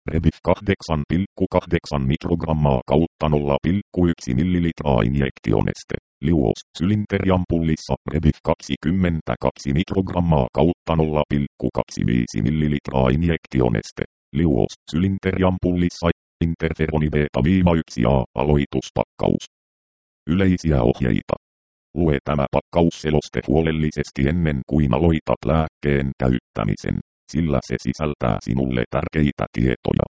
Rebif 8,8 mikrogrammaa kautta 0,1 millilitraa injektioneste. Liuos sylinteriampullissa Rebif 22 mikrogrammaa kautta 0,25 millilitraa injektioneste. Liuos sylinteriampullissa interferoni beta-1A aloituspakkaus. Yleisiä ohjeita. Lue tämä pakkausseloste huolellisesti ennen kuin aloitat lääkkeen käyttämisen, sillä se sisältää sinulle tärkeitä tietoja.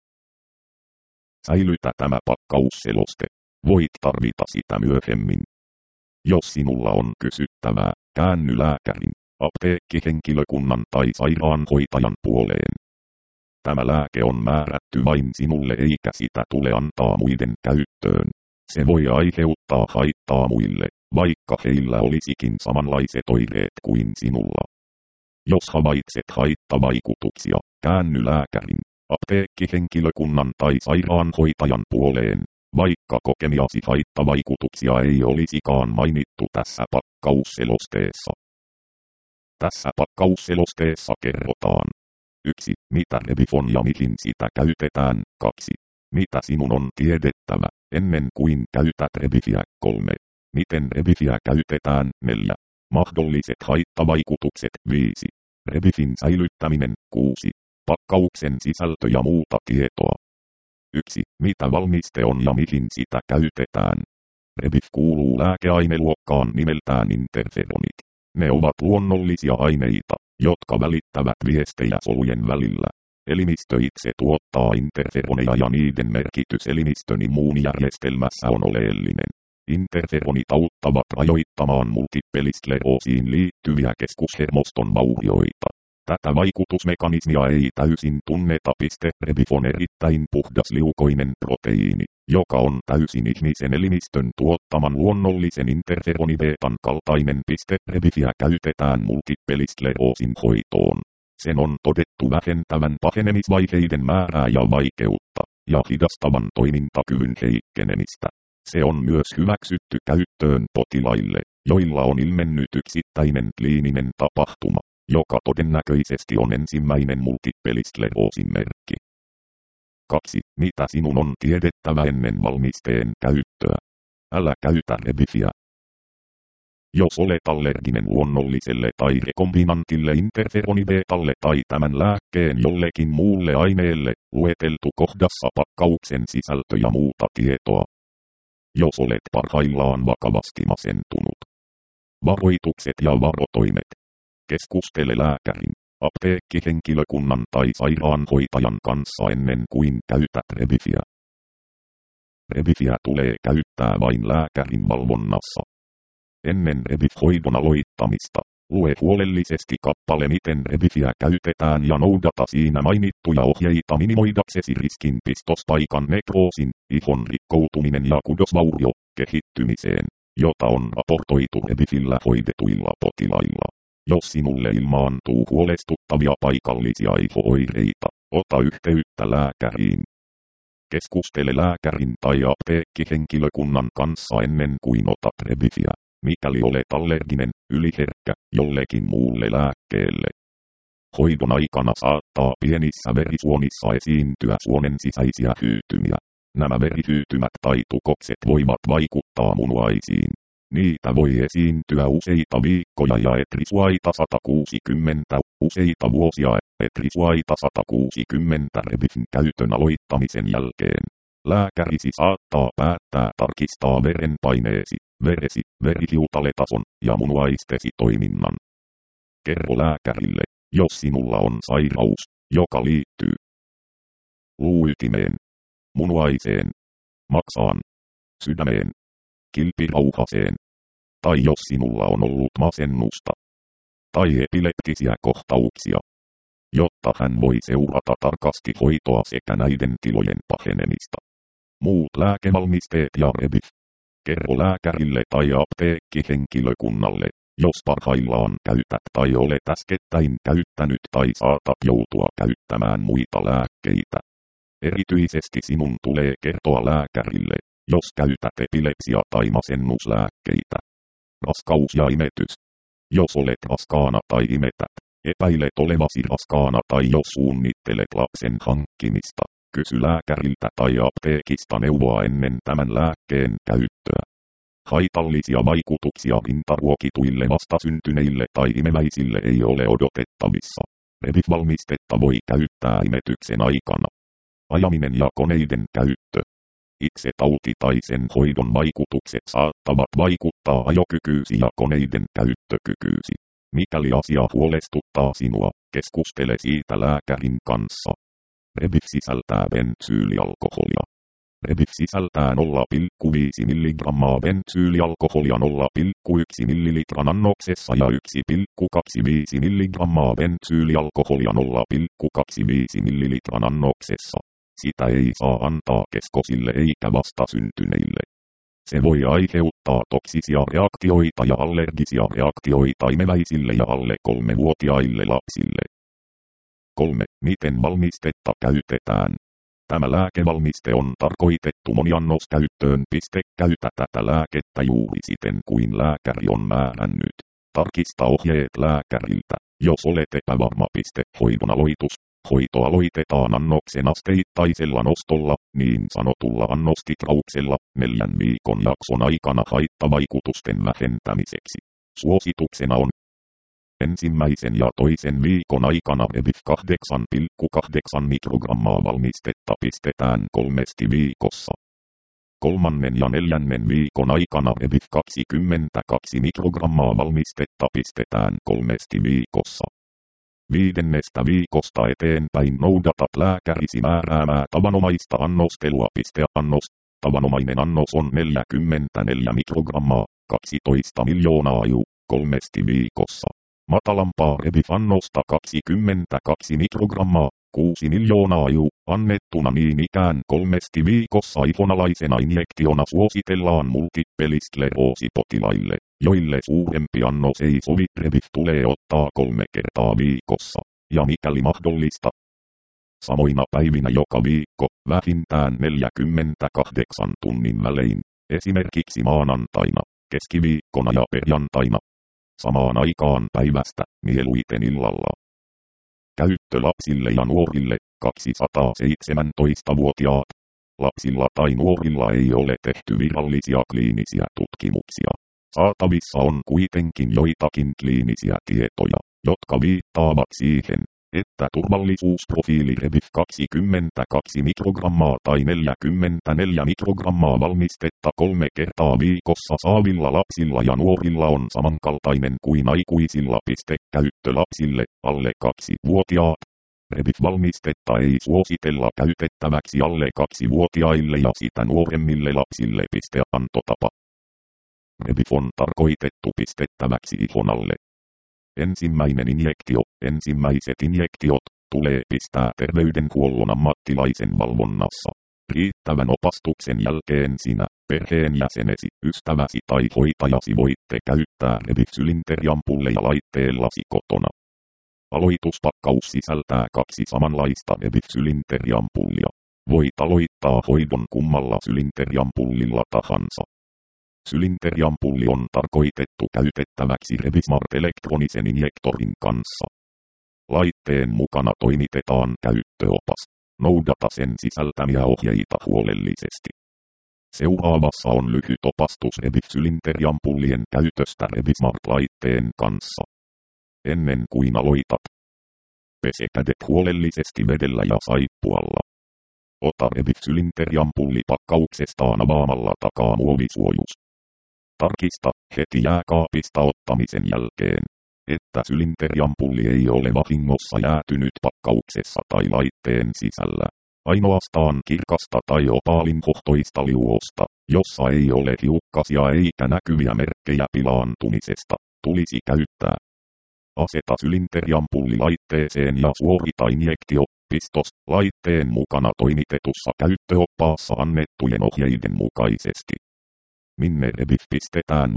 Säilytä tämä pakkausseloste. Voit tarvita sitä myöhemmin. Jos sinulla on kysyttävää, käänny lääkärin, apteekkihenkilökunnan tai sairaanhoitajan puoleen. Tämä lääke on määrätty vain sinulle eikä sitä tule antaa muiden käyttöön. Se voi aiheuttaa haittaa muille, vaikka heillä olisikin samanlaiset oireet kuin sinulla. Jos havaitset haittavaikutuksia, käänny lääkärin, apteekkihenkilökunnan tai sairaanhoitajan puoleen, vaikka kokemiasi haittavaikutuksia ei olisikaan mainittu tässä pakkausselosteessa. Tässä pakkausselosteessa kerrotaan: 1. Mitä Rebif on ja mihin sitä käytetään. 2. Mitä sinun on tiedettävä ennen kuin käytät Rebifiä. 3. Miten Rebifiä käytetään. 4. Mahdolliset haittavaikutukset. 5. Rebifin säilyttäminen. 6. Pakkauksen sisältö ja muuta tietoa. 1. Mitä valmiste on ja mihin sitä käytetään. Rebif kuuluu lääkeaineluokkaan nimeltään interferonit. Ne ovat luonnollisia aineita, jotka välittävät viestejä solujen välillä. Elimistö itse tuottaa interferoneja ja niiden merkitys elimistön immuunijärjestelmässä on oleellinen. Interferonit auttavat rajoittamaan multipeliskleroosiin liittyviä keskushermoston vaurioita. Tätä vaikutusmekanismia ei täysin tunneta. Rebif on erittäin puhdasliukoinen proteiini, joka on täysin ihmisen elimistön tuottaman luonnollisen interferonibeetan kaltainen. Rebifiä käytetään multipeliskleroosin hoitoon. Sen on todettu vähentävän pahenemisvaiheiden määrää ja vaikeutta, ja hidastavan toimintakyvyn heikkenemistä. Se on myös hyväksytty käyttöön potilaille, joilla on ilmennyt yksittäinen kliininen tapahtuma, joka todennäköisesti on ensimmäinen multipeliskleroosin merkki. 2. Mitä sinun on tiedettävä ennen valmisteen käyttöä? Älä käytä Rebifiä. Jos olet allerginen luonnolliselle tai rekombinantille interferonibeetalle tai tämän lääkkeen jollekin muulle aineelle, lueteltu kohdassa pakkauksen sisältö ja muuta tietoa. Jos olet parhaillaan vakavasti masentunut. Varoitukset ja varotoimet. Keskustele lääkärin, apteekkihenkilökunnan tai sairaanhoitajan kanssa ennen kuin käytät Rebifiä. Rebifiä tulee käyttää vain lääkärin valvonnassa. Ennen Rebif-hoidon aloittamista, lue huolellisesti kappale miten Rebifiä käytetään ja noudata siinä mainittuja ohjeita minimoidaksesi riskin pistospaikan nekroosin, ihon rikkoutuminen ja kudosvaurio kehittymiseen, jota on raportoitu Rebifillä hoidetuilla potilailla. Jos sinulle ilmaantuu huolestuttavia paikallisia iho-oireita, ota yhteyttä lääkäriin. Keskustele lääkärin tai apteekkihenkilökunnan kanssa ennen kuin otat Rebifiä, mikäli olet allerginen, yliherkkä jollekin muulle lääkkeelle. Hoidon aikana saattaa pienissä verisuonissa esiintyä suonen sisäisiä hyytymiä. Nämä verihyytymät tai tukokset voivat vaikuttaa munuaisiin. Niitä voi esiintyä useita viikkoja ja etrisuaita 160, useita vuosia, etrisuaita 160 Rebifin käytön aloittamisen jälkeen. Lääkärisi saattaa päättää tarkistaa verenpaineesi, veresi, verihiutaletason ja munuaistesi toiminnan. Kerro lääkärille, jos sinulla on sairaus, joka liittyy luuytimeen, munuaiseen, maksaan, sydämeen, kilpirauhaseen, tai jos sinulla on ollut masennusta tai epileptisiä kohtauksia, jotta hän voi seurata tarkasti hoitoa sekä näiden tilojen pahenemista. Muut lääkevalmisteet ja Rebif. Kerro lääkärille tai apteekkihenkilökunnalle, jos parhaillaan käytät tai olet äskettäin käyttänyt tai saatat joutua käyttämään muita lääkkeitä. Erityisesti sinun tulee kertoa lääkärille, jos käytät epilepsia- tai masennuslääkkeitä. Raskaus ja imetys. Jos olet raskaana tai imetät, epäilet olevasi raskaana tai jos suunnittelet lapsen hankkimista, Kysy lääkäriltä tai apteekista neuvoa ennen tämän lääkkeen käyttöä. Haitallisia vaikutuksia rintaruokituille vastasyntyneille tai imeväisille ei ole odotettavissa. Revif-valmistetta voi käyttää imetyksen aikana. Ajaminen ja koneiden käyttö. Itse tauti tai sen hoidon vaikutukset saattavat vaikuttaa ajokykyysi ja koneiden käyttökykyysi. Mikäli asia huolestuttaa sinua, keskustele siitä lääkärin kanssa. Revif sisältää bensyylialkoholia. Revif sisältää 0,5 mg bensyylialkoholia 0,1 ml annoksessa ja 1,25 mg bensyylialkoholia 0,25 ml annoksessa. Sitä ei saa antaa keskosille eikä vastasyntyneille. Se voi aiheuttaa toksisia reaktioita ja allergisia reaktioita imeväisille ja alle 3-vuotiaille lapsille. 3. Miten valmistetta käytetään? Tämä lääkevalmiste on tarkoitettu moniannoskäyttöön. Käytä tätä lääkettä juuri siten kuin lääkäri on määrännyt. Tarkista ohjeet lääkäriltä, jos olet epävarma. Hoidon aloitus. Hoito aloitetaan annoksen asteittaisella nostolla, niin sanotulla annostitrauksella, 4 viikon jakson aikana haittavaikutusten vähentämiseksi. Suosituksena on ensimmäisen ja toisen viikon aikana Revif 8,8 mikrogrammaa valmistetta pistetään 3 viikossa. Kolmannen ja 4. viikon aikana Revif 22 mikrogrammaa valmistetta pistetään 3 viikossa. 5. viikosta eteenpäin noudatat lääkärisi määräämää tavanomaista annostelua. Annos. Tavanomainen annos on 44 mikrogrammaa, 12 miljoonaa IU, 3 viikossa. Matalampaa Revif-annosta 22 mikrogrammaa, 6 miljoonaa IU, annettuna niin ikään 3 viikossa ihonalaisena injektiona suositellaan multippeliskleroosipotilaille, joille suurempi annos ei sovi. Revif tulee ottaa 3 kertaa viikossa, ja mikäli mahdollista, samoina päivinä joka viikko, vähintään 48 tunnin välein, esimerkiksi maanantaina, keskiviikkona ja perjantaina. Samaan aikaan päivästä, mieluiten illalla. Käyttö lapsille ja nuorille, 217-vuotiaat. Lapsilla tai nuorilla ei ole tehty virallisia kliinisiä tutkimuksia. Saatavissa on kuitenkin joitakin kliinisiä tietoja, jotka viittaavat siihen, että turvallisuusprofiili Revif 22 mikrogrammaa tai 44 mikrogrammaa valmistetta 3 kertaa viikossa saavilla lapsilla ja nuorilla on samankaltainen kuin aikuisilla. Käyttö lapsille, alle 2-vuotiaat. Revif-valmistetta ei suositella käytettäväksi alle 2-vuotiaille ja sitä nuoremmille lapsille. Antotapa. Revif on tarkoitettu pistettäväksi ihon alle. Ensimmäinen injektio, ensimmäiset injektiot, tulee pistää terveydenhuollon ammattilaisen valvonnassa. Riittävän opastuksen jälkeen sinä, perheenjäsenesi, ystäväsi tai hoitajasi voitte käyttää Revif-sylinteriampulleja laitteellasi kotona. Aloituspakkaus sisältää 2 samanlaista Revif-sylinteriampullia. Voit aloittaa hoidon kummalla sylinteriampullilla tahansa. Sylinteriampulli on tarkoitettu käytettäväksi Revismart elektronisen injektorin kanssa. Laitteen mukana toimitetaan käyttöopas. Noudata sen sisältämiä ohjeita huolellisesti. Seuraavassa on lyhyt opastus Revif-sylinteriampullien käytöstä Revismart-laitteen kanssa. Ennen kuin aloitat, pese kädet huolellisesti vedellä ja saippualla. Ota Revif-sylinteriampulli pakkauksestaan avaamalla takaa muovisuojus. Tarkista heti jääkaapista ottamisen jälkeen, että sylinteriampulli ei ole vahingossa jäätynyt pakkauksessa tai laitteen sisällä. Ainoastaan kirkasta tai opaalinhohtoista liuosta, jossa ei ole hiukkasia eikä näkyviä merkkejä pilaantumisesta, tulisi käyttää. Aseta sylinteriampulli laitteeseen ja suorita injektio. Pistos, laitteen mukana toimitetussa käyttöoppaassa annettujen ohjeiden mukaisesti. Minne Revif pistetään?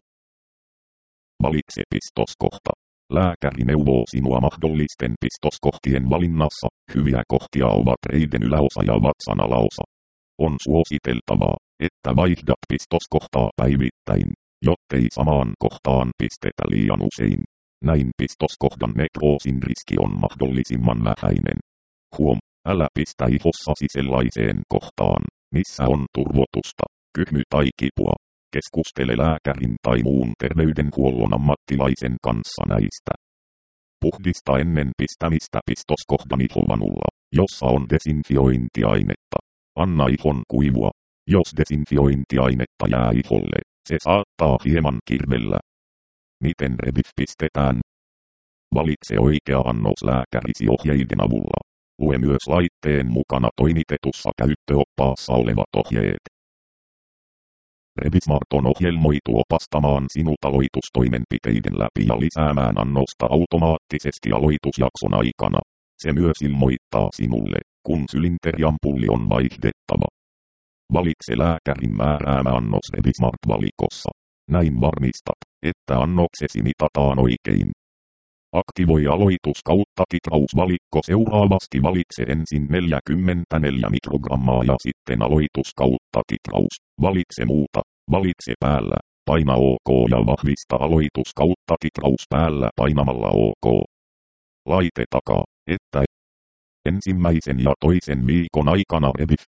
Valitse pistoskohta. Lääkäri neuvoo sinua mahdollisten pistoskohtien valinnassa. Hyviä kohtia ovat reiden yläosa ja vatsan alaosa. On suositeltavaa, että vaihdat pistoskohtaa päivittäin, jottei samaan kohtaan pistetä liian usein. Näin pistoskohdan nekroosin riski on mahdollisimman vähäinen. Huom. Älä pistä ihossasi sellaiseen kohtaan, missä on turvotusta, kyhmy tai kipua. Keskustele lääkärin tai muun terveydenhuollon ammattilaisen kanssa näistä. Puhdista ennen pistämistä pistoskohdan ihovanulla, jossa on desinfiointiainetta. Anna ihon kuivua. Jos desinfiointiainetta jää iholle, se saattaa hieman kirvellä. Miten Rebif pistetään? Valitse oikea annos lääkärisi ohjeiden avulla. Lue myös laitteen mukana toimitetussa käyttöoppaassa olevat ohjeet. Rebifmart on ohjelmoitu opastamaan sinut aloitustoimenpiteiden läpi ja lisäämään annosta automaattisesti aloitusjakson aikana. Se myös ilmoittaa sinulle, kun sylinteriampulli on vaihdettava. Valitse lääkärin määräämä annos Rebifmart-valikossa. Näin varmistat, että annoksesi mitataan oikein. Aktivoi aloitus kautta titrausvalikko seuraavasti. Valitse ensin 44 mikrogrammaa ja sitten aloitus kautta titraus. Valitse muuta. Valitse päällä. Paina OK ja vahvista aloitus kautta titraus päällä painamalla OK. Laite takaa, että ensimmäisen ja toisen viikon aikana Rebif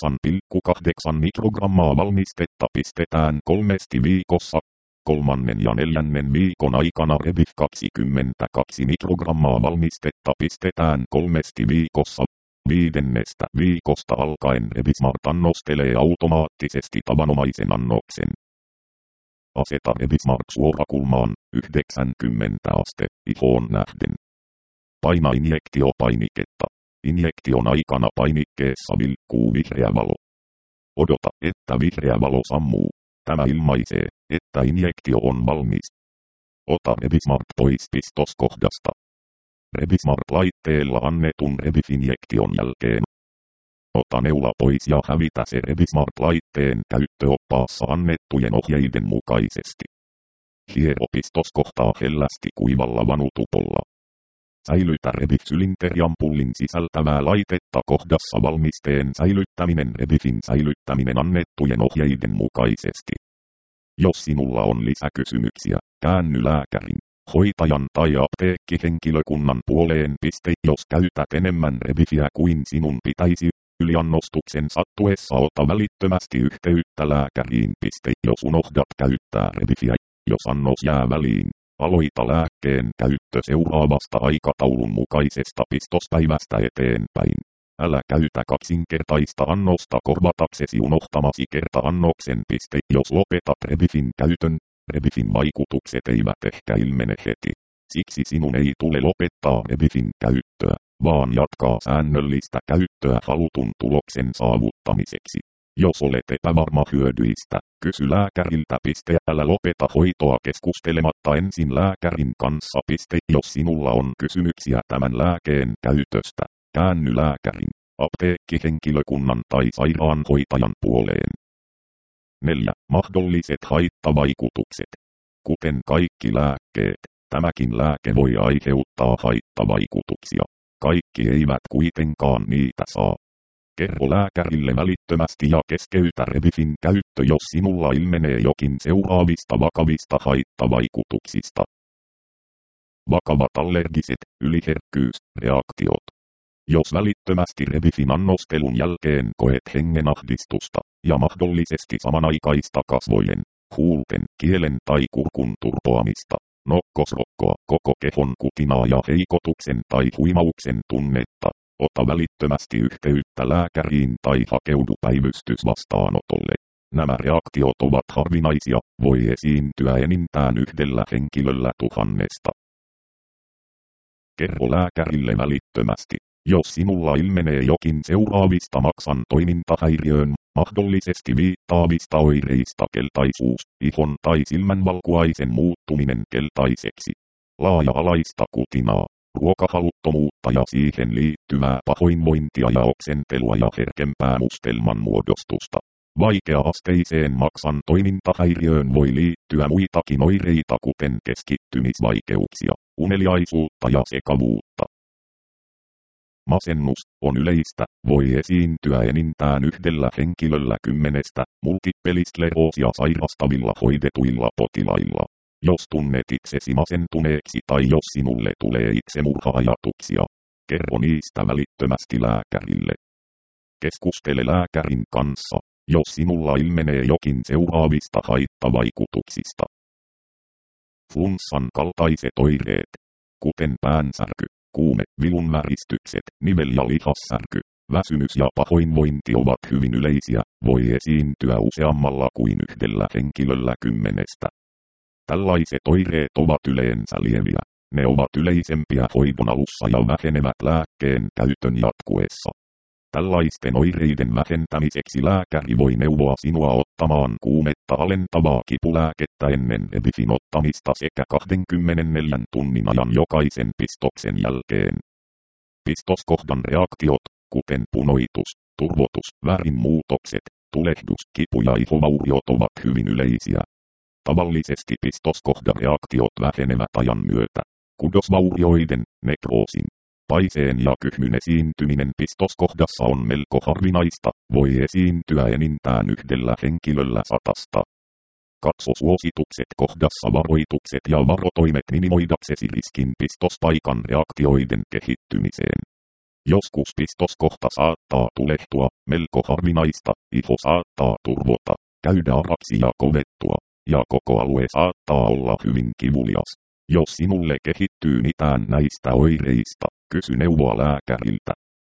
8,8 mikrogrammaa valmistetta pistetään 3 viikossa. Kolmannen ja neljännen viikon aikana Rebif 22 mikrogrammaa valmistetta pistetään 3 viikossa. 5. viikosta alkaen Rebifmart annostelee automaattisesti tavanomaisen annoksen. Aseta Rebifmart suorakulmaan 90 aste ihoon nähden. Paina injektiopainiketta. Injektion aikana painikkeessa vilkkuu vihreä valo. Odota, että vihreä valo sammuu. Tämä ilmaisee, että injektio on valmis. Ota Rebifmart pois pistoskohdasta. Rebifmart-laitteella annetun Rebif-injektion jälkeen. Ota neula pois ja hävitä se Rebifmart-laitteen käyttöoppaassa annettujen ohjeiden mukaisesti. Hiero pistoskohtaa hellästi kuivalla vanutupolla. Säilytä Rebif-sylinteriampullin sisältävää laitetta kohdassa valmisteen säilyttäminen Rebifin säilyttäminen annettujen ohjeiden mukaisesti. Jos sinulla on lisäkysymyksiä, käänny lääkärin, hoitajan tai apteekkihenkilökunnan puoleen. Jos käytät enemmän Rebifiä kuin sinun pitäisi, yliannostuksen sattuessa ota välittömästi yhteyttä lääkäriin. Jos unohdat käyttää Rebifiä, jos annos jää väliin, aloita lääkkeen käyttö seuraavasta aikataulun mukaisesta pistospäivästä eteenpäin. Älä käytä kaksinkertaista annosta korvataksesi unohtamasi kerta-annoksen. Jos lopetat Rebifin käytön, Rebifin vaikutukset eivät ehkä ilmene heti. Siksi sinun ei tule lopettaa Rebifin käyttöä, vaan jatkaa säännöllistä käyttöä halutun tuloksen saavuttamiseksi. Jos olet epävarma hyödyistä, kysy lääkäriltä. Älä lopeta hoitoa keskustelematta ensin lääkärin kanssa. Jos sinulla on kysymyksiä tämän lääkeen käytöstä, käänny lääkärin, apteekkihenkilökunnan tai sairaanhoitajan puoleen. 4. Mahdolliset haittavaikutukset. Kuten kaikki lääkkeet, tämäkin lääke voi aiheuttaa haittavaikutuksia. Kaikki eivät kuitenkaan niitä saa. Kerro lääkärille välittömästi ja keskeytä Rebifin käyttö, jos sinulla ilmenee jokin seuraavista vakavista haittavaikutuksista. Vakavat allergiset, yliherkkyysreaktiot. Jos välittömästi Rebifin annostelun jälkeen koet hengenahdistusta ja mahdollisesti samanaikaista kasvojen, huulten, kielen tai kurkun turpoamista, nokkosrokkoa, koko kehon kutinaa ja heikotuksen tai huimauksen tunnetta, ota välittömästi yhteyttä lääkäriin tai hakeudu päivystysvastaanotolle. Nämä reaktiot ovat harvinaisia, voi esiintyä enintään yhdellä henkilöllä 1000. Kerro lääkärille välittömästi, jos sinulla ilmenee jokin seuraavista maksan toimintahäiriöön, mahdollisesti viittaavista oireista: keltaisuus, ihon tai silmänvalkuaisen muuttuminen keltaiseksi, laaja-alaista kutinaa, ruokahaluttomuutta ja siihen liittyvää pahoinvointia ja oksentelua ja herkempää mustelman muodostusta. Vaikea-asteiseen maksan toimintahäiriöön voi liittyä muitakin oireita, kuten keskittymisvaikeuksia, uneliaisuutta ja sekavuutta. Masennus on yleistä, voi esiintyä enintään yhdellä henkilöllä 10 multippeliskleroosia sairastavilla hoidetuilla potilailla. Jos tunnet itsesi masentuneeksi tai jos sinulle tulee itsemurha-ajatuksia, Kerro niistä välittömästi lääkärille. Keskustele lääkärin kanssa, jos sinulla ilmenee jokin seuraavista haittavaikutuksista. Flunssan kaltaiset oireet, kuten päänsärky, kuume, vilunväristykset, nivel- ja lihassärky, väsymys ja pahoinvointi ovat hyvin yleisiä, voi esiintyä useammalla kuin yhdellä henkilöllä 10. Tällaiset oireet ovat yleensä lieviä. Ne ovat yleisempiä hoidon alussa ja vähenevät lääkkeen käytön jatkuessa. Tällaisten oireiden vähentämiseksi lääkäri voi neuvoa sinua ottamaan kuumetta alentavaa kipulääkettä ennen Rebifin ottamista sekä 24 tunnin ajan jokaisen pistoksen jälkeen. Pistoskohdan reaktiot, kuten punoitus, turvotus, värinmuutokset, tulehdus, kipu ja ihovauriot ovat hyvin yleisiä. Tavallisesti pistoskohdan reaktiot vähenevät ajan myötä. Kudosvaurioiden, nekroosin, paiseen ja kyhmyn esiintyminen pistoskohdassa on melko harvinaista, voi esiintyä enintään yhdellä henkilöllä 100. Katso suositukset kohdassa varoitukset ja varotoimet minimoidaksesi riskin pistospaikan reaktioiden kehittymiseen. Joskus pistoskohta saattaa tulehtua, melko harvinaista, iho saattaa turvota, käydä araksi ja kovettua, ja koko alue saattaa olla hyvin kivulias. Jos sinulle kehittyy mitään näistä oireista, kysy neuvoa lääkäriltä.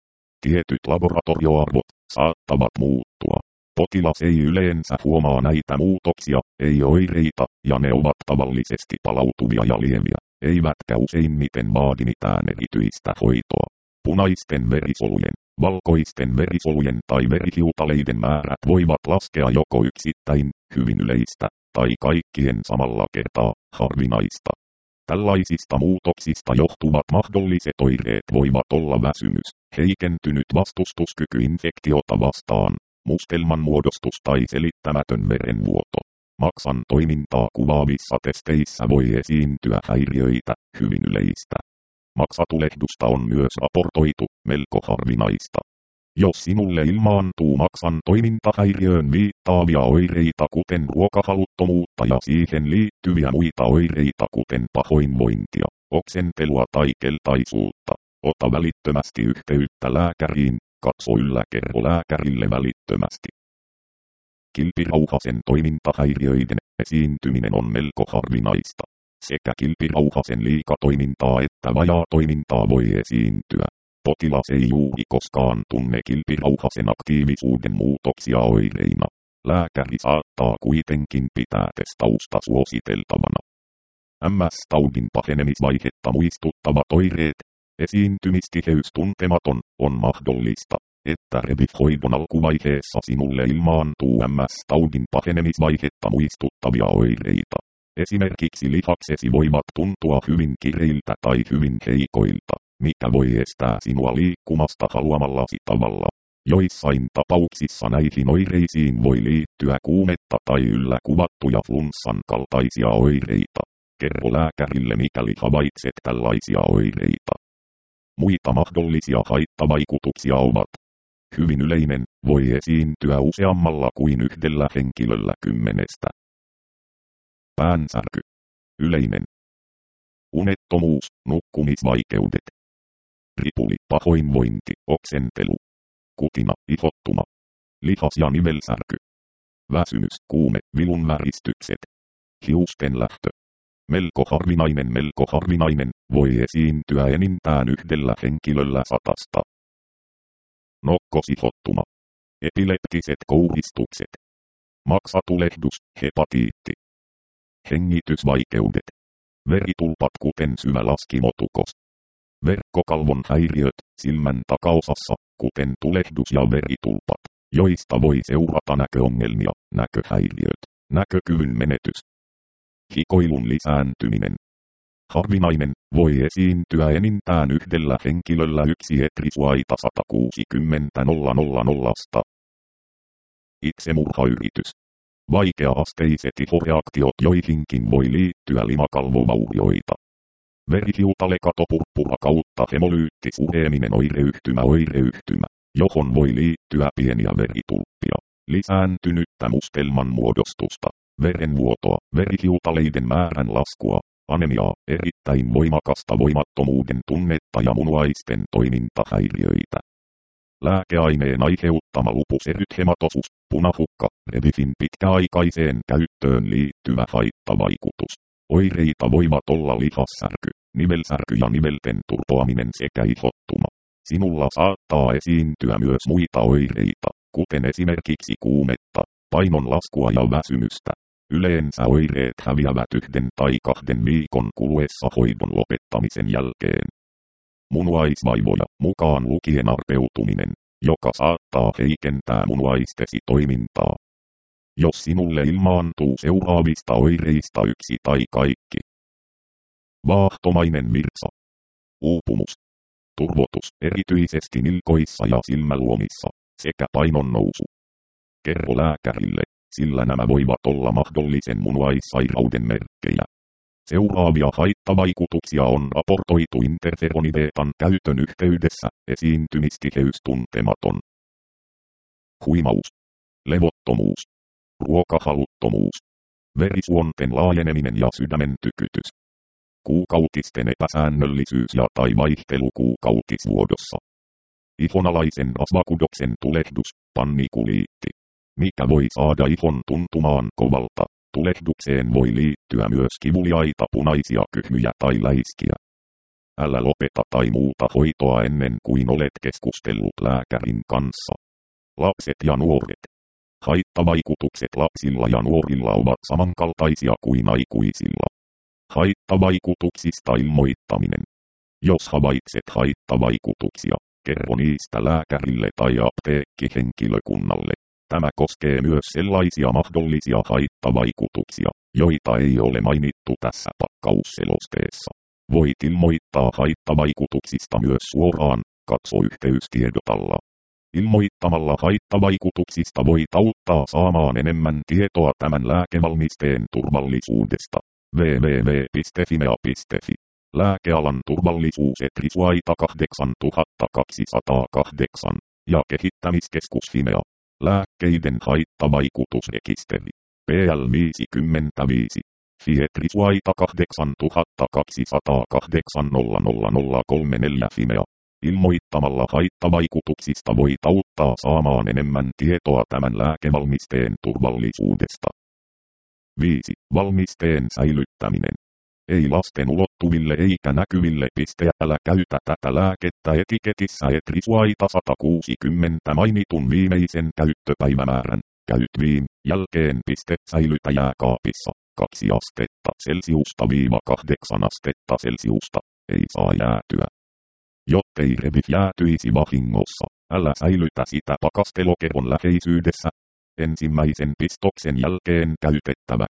Tietyt laboratorioarvot saattavat muuttua. Potilas ei yleensä huomaa näitä muutoksia, ei oireita, ja ne ovat tavallisesti palautuvia ja lieviä, eivätkä useimmiten vaadi mitään erityistä hoitoa. Punaisten verisolujen, valkoisten verisolujen tai verihiutaleiden määrät voivat laskea joko yksittäin, hyvin yleistä, tai kaikkien samalla kertaa, harvinaista. Tällaisista muutoksista johtuvat mahdolliset oireet voivat olla väsymys, heikentynyt vastustuskyky infektiota vastaan, mustelman muodostus tai selittämätön verenvuoto. Maksan toimintaa kuvaavissa testeissä voi esiintyä häiriöitä, hyvin yleistä. Maksatulehdusta on myös raportoitu, melko harvinaista. Jos sinulle ilmaantuu maksan toimintahäiriöön viittaavia oireita kuten ruokahaluttomuutta ja siihen liittyviä muita oireita kuten pahoinvointia, oksentelua tai keltaisuutta, ota välittömästi yhteyttä lääkäriin, katso yläkerro lääkärille välittömästi. Kilpirauhasen toimintahäiriöiden esiintyminen on melko harvinaista. Sekä kilpirauhasen liikatoimintaa että vajaatoimintaa voi esiintyä. Potilas ei juuri koskaan tunne kilpirauhasen aktiivisuuden muutoksia oireina. Lääkäri saattaa kuitenkin pitää testausta suositeltavana. MS-taudin pahenemisvaihetta muistuttavat oireet, esiintymistiheys tuntematon, on mahdollista, että Rebif-hoidon alkuvaiheessa sinulle ilmaantuu MS-taudin pahenemisvaihetta muistuttavia oireita. Esimerkiksi lihaksesi voivat tuntua hyvin kireiltä tai hyvin heikoilta, mikä voi estää sinua liikkumasta haluamallasi tavalla. Joissain tapauksissa näihin oireisiin voi liittyä kuumetta tai yllä kuvattuja flunssan kaltaisia oireita. Kerro lääkärille mikäli havaitset tällaisia oireita. Muita mahdollisia haittavaikutuksia ovat hyvin yleinen, voi esiintyä useammalla kuin yhdellä henkilöllä 10. Päänsärky. Yleinen. Unettomuus, nukkumisvaikeudet. Ripuli, pahoinvointi, oksentelu. Kutina, ihottuma. Lihas- ja nivelsärky. Väsymys, kuume, vilunväristykset. Hiusten lähtö. Melko harvinainen, voi esiintyä enintään yhdellä henkilöllä 100. Nokkosihottuma. Epileptiset kouristukset. Maksatulehdus, hepatiitti. Hengitysvaikeudet. Veritulpat kuten syvälaskimotukos. Verkkokalvon häiriöt, silmän takaosassa, kuten tulehdus ja veritulpat, joista voi seurata näköongelmia, näköhäiriöt, näkökyvyn menetys. Hikoilun lisääntyminen. Harvinainen, voi esiintyä enintään yhdellä henkilöllä 1 etrisuaita 160 000. Itsemurhayritys. Vaikea-asteiset ihoreaktiot joihinkin voi liittyä limakalvovaurioita. Verihiutalekatopurppura kautta hemolyyttisureeminen oireyhtymä, johon voi liittyä pieniä veritulppia, lisääntynyttä mustelman muodostusta, verenvuotoa, verihiutaleiden määrän laskua, anemiaa, erittäin voimakasta voimattomuuden tunnetta ja munuaisten toimintahäiriöitä. Lääkeaineen aiheuttama lupuserythematosus, punahukka, Rebifin pitkäaikaiseen käyttöön liittyvä haittavaikutus. Oireita voivat olla lihassärky, nivelsärky ja nivelten turpoaminen sekä ihottuma. Sinulla saattaa esiintyä myös muita oireita, kuten esimerkiksi kuumetta, painonlaskua ja väsymystä. Yleensä oireet häviävät 1 tai 2 viikon kuluessa hoidon lopettamisen jälkeen. Munuaisvaivoja, mukaan lukien arpeutuminen, joka saattaa heikentää munuaistesi toimintaa. Jos sinulle ilmaantuu seuraavista oireista yksi tai kaikki. Vaahtomainen virtsa. Uupumus. Turvotus erityisesti nilkoissa ja silmäluomissa, sekä painonnousu. Kerro lääkärille, sillä nämä voivat olla mahdollisen munuaissairauden merkkejä. Seuraavia haittavaikutuksia on raportoitu interferonibeetan käytön yhteydessä, esiintymistiheys tuntematon. Huimaus. Levottomuus. Ruokahaluttomuus. Verisuonten laajeneminen ja sydämen tykytys. Kuukautisten epäsäännöllisyys ja tai vaihtelu kuukautisvuodossa. Ihonalaisen rasvakudoksen tulehdus, pannikuliitti. Mikä voi saada ihon tuntumaan kovalta, tulehdukseen voi liittyä myös kivuliaita punaisia kyhmyjä tai läiskiä. Älä lopeta tai muuta hoitoa ennen kuin olet keskustellut lääkärin kanssa. Lapset ja nuoret. Haittavaikutukset lapsilla ja nuorilla ovat samankaltaisia kuin aikuisilla. Haittavaikutuksista ilmoittaminen. Jos havaitset haittavaikutuksia, kerro niistä lääkärille tai apteekkihenkilökunnalle. Tämä koskee myös sellaisia mahdollisia haittavaikutuksia, joita ei ole mainittu tässä pakkausselosteessa. Voit ilmoittaa haittavaikutuksista myös suoraan, katso yhteystiedotalla. Ilmoittamalla haittavaikutuksista voit auttaa saamaan enemmän tietoa tämän lääkevalmisteen turvallisuudesta. www.fimea.fi. Lääkealan turvallisuus Etrisuaita 8208 ja kehittämiskeskus Fimea. Lääkkeiden haittavaikutusrekisteri. PL55. Etrisuaita 8208 00034 Fimea. Ilmoittamalla haittavaikutuksista voit auttaa saamaan enemmän tietoa tämän lääkevalmisteen turvallisuudesta. 5. Valmisteen säilyttäminen. Ei lasten ulottuville eikä näkyville. Älä käytä tätä lääkettä etiketissä Etrisuaita 160 mainitun viimeisen käyttöpäivämäärän. Jälkeen. Säilytä jääkaapissa 2 astetta Celsiusta - 8 astetta Celsiusta. Ei saa jäätyä. Jottei Rebif jäätyisi vahingossa, älä säilytä sitä pakastelokerron läheisyydessä. Ensimmäisen pistoksen jälkeen käytettävä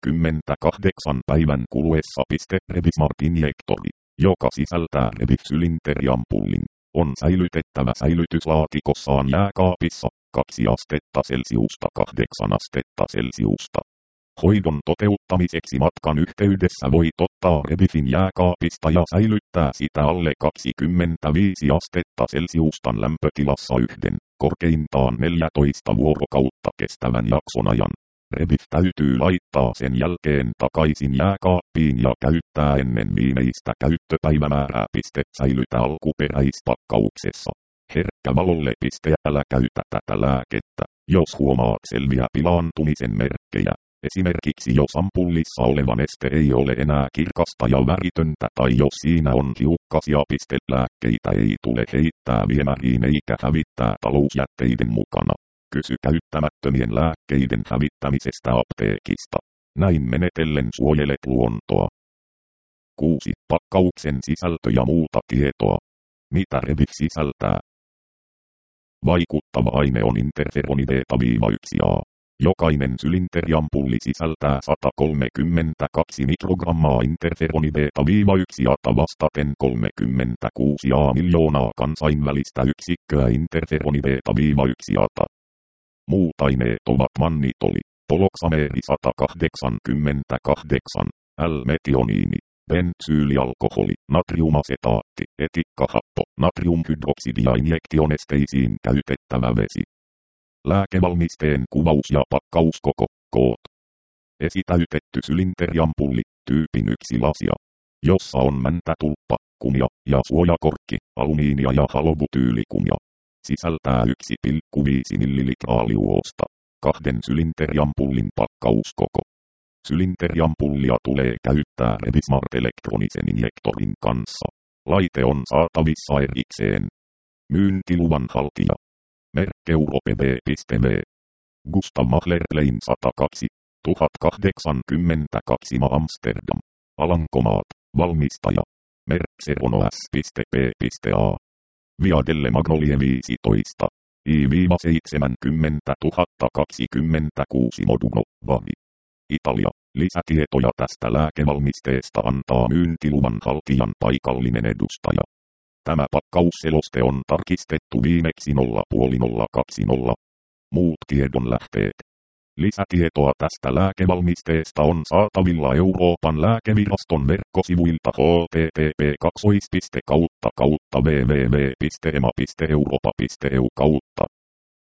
28 päivän kuluessa Rebifmart injektori, joka sisältää Rebif-sylinteriampullin, on säilytettävä säilytyslaatikossaan jääkaapissa 2 astetta Celsiusta 8 astetta Celsiusta. Hoidon toteuttamiseksi matkan yhteydessä voit ottaa Rebifin jääkaapista ja säilyttää sitä alle 25 astetta Celsiustan lämpötilassa korkeintaan 14 vuorokautta kestävän jakson ajan. Rebif täytyy laittaa sen jälkeen takaisin jääkaappiin ja käyttää ennen viimeistä käyttöpäivämäärää. Säilytä alkuperäispakkauksessa. Herkkä valolle. Älä käytä tätä lääkettä, jos huomaat selviä pilaantumisen merkkejä. Esimerkiksi jos ampullissa oleva neste ei ole enää kirkasta ja väritöntä tai jos siinä on hiukkasia. Lääkkeitä ei tule heittää viemäriin eikä hävittää talousjätteiden mukana. Kysy käyttämättömien lääkkeiden hävittämisestä apteekista. Näin menetellen suojelet luontoa. 6. Pakkauksen sisältö ja muuta tietoa. Mitä Rebif sisältää? Vaikuttava aine on interferonibeeta-1A. Jokainen sylinteriampulli sisältää 132 mikrogrammaa interferonibeeta-1A vastaten 36 miljoonaa kansainvälistä yksikköä interferonibeeta-1A. Muut aineet ovat mannitoli, poloksameeri 188, L-metioniini, bensyylialkoholi, natriumasetaatti, etikkahappo, natriumhydroksidi ja injektionesteisiin käytettävä vesi. Lääkevalmisteen kuvaus ja pakkauskoko, koot. Esitäytetty sylinteriampulli, Tyypin 1 lasia, jossa on mäntätulppa, kumia ja suojakorkki, alumiinia ja halobutyylikumia. Sisältää 1,5 ml liuosta. 2 sylinteriampullin pakkauskoko. Sylinteriampullia tulee käyttää Rebismart elektronisen injektorin kanssa. Laite on saatavissa erikseen. Myyntiluvan haltija. Merk Euro.v. Gustav Mahler Lane 102, 1082 Amsterdam. Alankomaat. Valmistaja. Merk Serono.S.P.A. Via delle Magnolie 15. I-70 026 Moduno, Vavi. Italia. Lisätietoja tästä lääkevalmisteesta antaa myyntiluvan haltijan paikallinen edustaja. Tämä pakkausseloste on tarkistettu viimeksi 0,020. Muut tiedonlähteet. Lisätietoa tästä lääkevalmisteesta on saatavilla Euroopan lääkeviraston verkkosivuilta http://www.ema.europa.eu/.